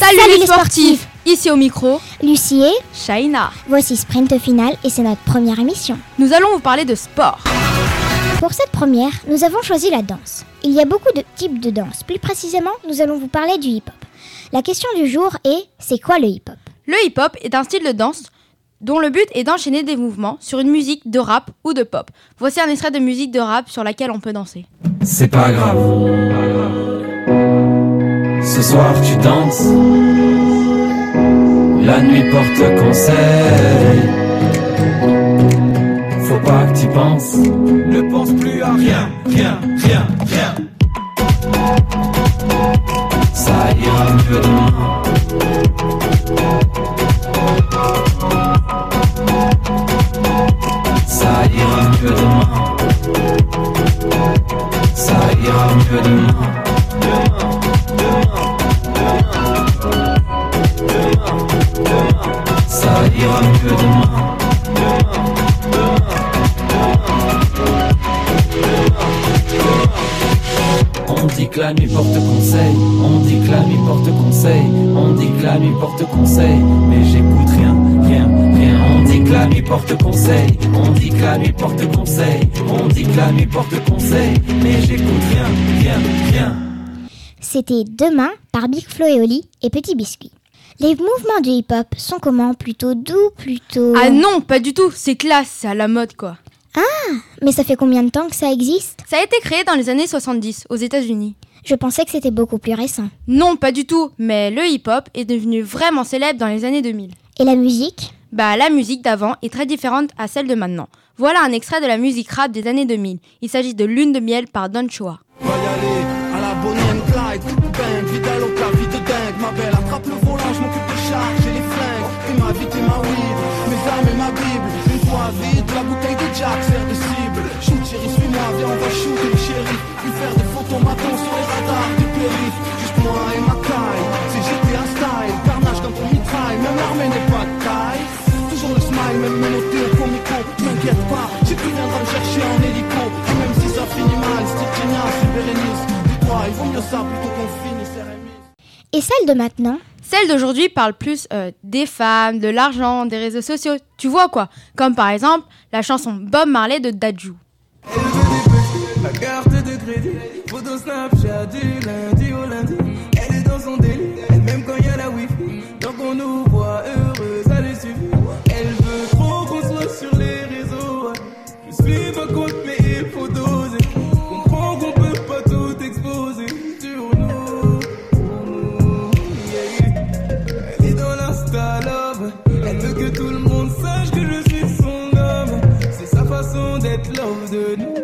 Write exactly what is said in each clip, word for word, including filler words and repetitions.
Salut, Salut les, les sportifs. sportifs Ici au micro, Lucie et Shaina. Voici Sprint Final et c'est notre première émission. Nous allons vous parler de sport. Pour cette première, nous avons choisi la danse. Il y a beaucoup de types de danse. Plus précisément, nous allons vous parler du hip-hop. La question du jour est, c'est quoi le hip-hop ? Le hip-hop est un style de danse dont le but est d'enchaîner des mouvements sur une musique de rap ou de pop. Voici un extrait de musique de rap sur laquelle on peut danser. C'est pas grave. Ce soir tu danses. La nuit porte conseil. Faut pas que t'y penses. Ne pense plus à rien, rien, rien, rien. Ça ira mieux demain. Ça ira mieux demain. Ça ira mieux demain. Demain, demain, demain, demain, demain. Ça ira mieux demain. Demain, on dit que la nuit porte conseil, on dit que la nuit porte conseil, on dit que la nuit porte conseil, mais j'écoute rien, rien, rien. On dit que la nuit porte conseil, on dit que la nuit porte conseil, on dit que la nuit porte conseil, mais j'écoute rien, rien, rien. C'était Demain par Big Flo et Oli et Petit Biscuit. Les mouvements du hip-hop sont comment ? Plutôt doux, plutôt... Ah non, pas du tout, c'est classe, c'est à la mode quoi. Ah, mais ça fait combien de temps que ça existe ? Ça a été créé dans les années soixante-dix, aux États-Unis. Je pensais que c'était beaucoup plus récent. Non, pas du tout, mais le hip-hop est devenu vraiment célèbre dans les années deux mille. Et la musique ? Bah, la musique d'avant est très différente à celle de maintenant. Voilà un extrait de la musique rap des années deux mille. Il s'agit de Lune de miel par Don Choa. Va y aller à la Bonnie and Clyde, bang, vie d'aloca, vie de dingue, ma belle, attrape le volant, je m'occupe des charges et les flingues, et ma vie, t'es ma weed, mes armes et ma bible, une fois vide, la bouteille de Jack sert de cible, shoot chérie, suis-moi, viens on va shooter les chéris, puis faire des photos matons sur les radars du périph', juste moi et ma caille, c'est G T A style, carnage quand on mitraille, même l'armée n'est pas de taille, toujours le smile, même menotté au comico, m'inquiète pas, j'ai tout viendra me chercher en hélico, et même si ça finit mal, c'est génial, c'est Bérénice. Il vaut mieux ça plutôt qu'on finisse R M I. Et celle de maintenant ? Celle d'aujourd'hui parle plus euh, des femmes, de l'argent, des réseaux sociaux. Tu vois quoi ? Comme par exemple la chanson Bob Marley de Dadju. Elle veut des petits, la carte de crédit, photo Snapchat du lundi au lundi. Elle est dans son délire, elle même quand il y a la wifi. Donc on nous voit heureux, ça lui suffit. Elle veut trop qu'on soit sur les réseaux. Je suis pas contre mais il faut doser. Comprends qu'on peut pas tout exposer sur nous. Yeah, yeah. Elle est dans l'insta love. Elle veut que tout le monde sache que je suis son homme. C'est sa façon d'être love de nous.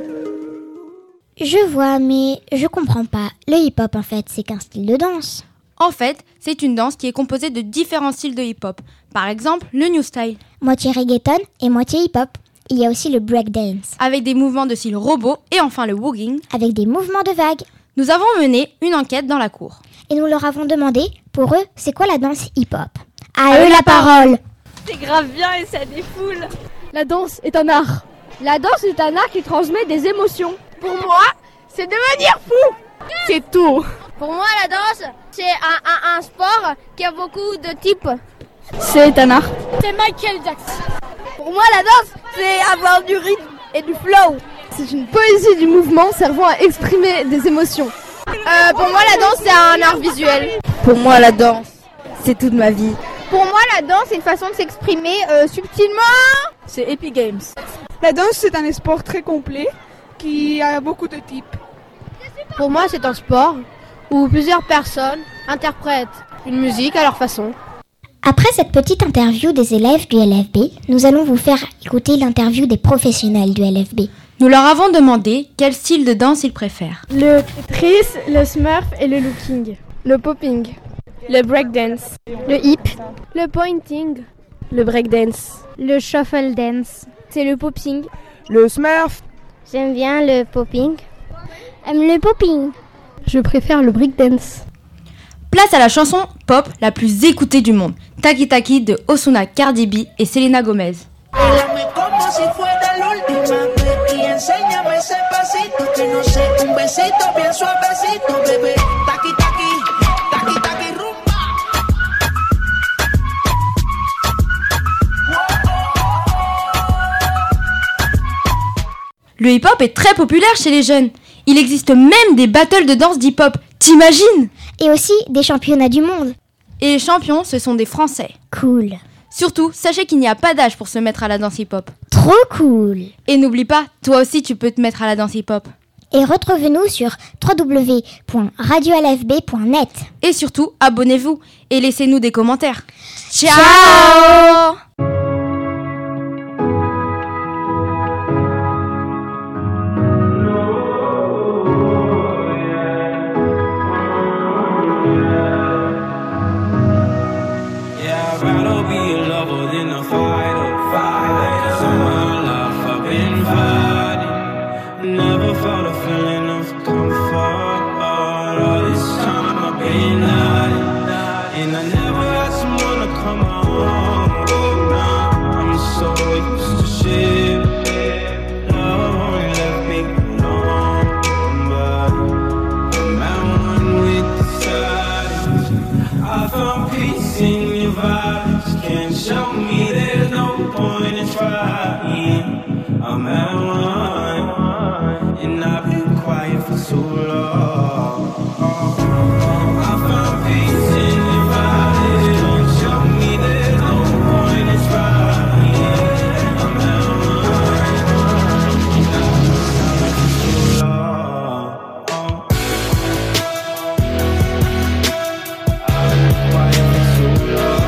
Je vois, mais je comprends pas. Le hip-hop, en fait, c'est qu'un style de danse. En fait, c'est une danse qui est composée de différents styles de hip-hop. Par exemple, le new style. Moitié reggaeton et moitié hip-hop. Il y a aussi le breakdance. Avec des mouvements de style robot et enfin le wooging. Avec des mouvements de vagues. Nous avons mené une enquête dans la cour. Et nous leur avons demandé, pour eux, c'est quoi la danse hip-hop ? À eux la parole. C'est grave bien et ça défoule. La danse est un art. La danse est un art qui transmet des émotions. Pour moi, c'est devenir fou. C'est tout. Pour moi, la danse, c'est un, un, un sport qui a beaucoup de types. C'est un art. C'est Michael Jackson. Pour moi, la danse, c'est avoir du rythme et du flow. C'est une poésie du mouvement servant à exprimer des émotions. Euh, pour moi, la danse, c'est un art visuel. Pour moi, la danse, c'est toute ma vie. Pour moi, la danse, c'est une façon de s'exprimer euh, subtilement. C'est Epic Games. La danse, c'est un sport très complet qui a beaucoup de types. Pour moi, c'est un sport où plusieurs personnes interprètent une musique à leur façon. Après cette petite interview des élèves du L F B, nous allons vous faire écouter l'interview des professionnels du L F B. Nous leur avons demandé quel style de danse ils préfèrent. Le Tetris, le Smurf et le looking. Le popping. Le breakdance. Le hip. Le pointing. Le breakdance. Le shuffle dance. C'est le popping. Le Smurf. J'aime bien le popping. Aime le popping. Je préfère le breakdance. Place à la chanson pop la plus écoutée du monde, Taki Taki de Ozuna, Cardi B et Selena Gomez. Le hip-hop est très populaire chez les jeunes. Il existe même des battles de danse d'hip-hop. T'imagines ? Et aussi des championnats du monde. Et les champions, ce sont des Français. Cool. Surtout, sachez qu'il n'y a pas d'âge pour se mettre à la danse hip-hop. Trop cool. Et n'oublie pas, toi aussi tu peux te mettre à la danse hip-hop. Et retrouvez-nous sur w w w point radio l f b point net. Et surtout, abonnez-vous et laissez-nous des commentaires. Ciao, Ciao. I'm at one, and I've been quiet for so long. I found peace in your vibes. Don't show me there's no point in trying. I'm at one, and I've been quiet for so long. I've been quiet for so long.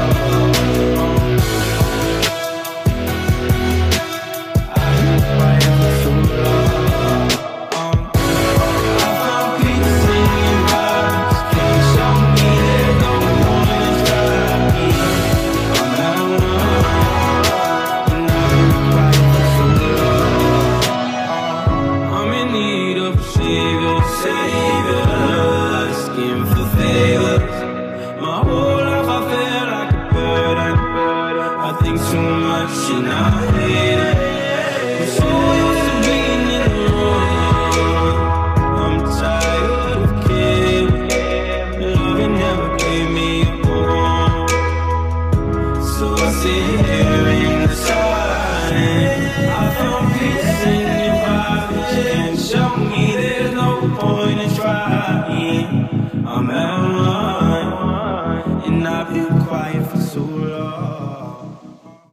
I'm at one, and I've been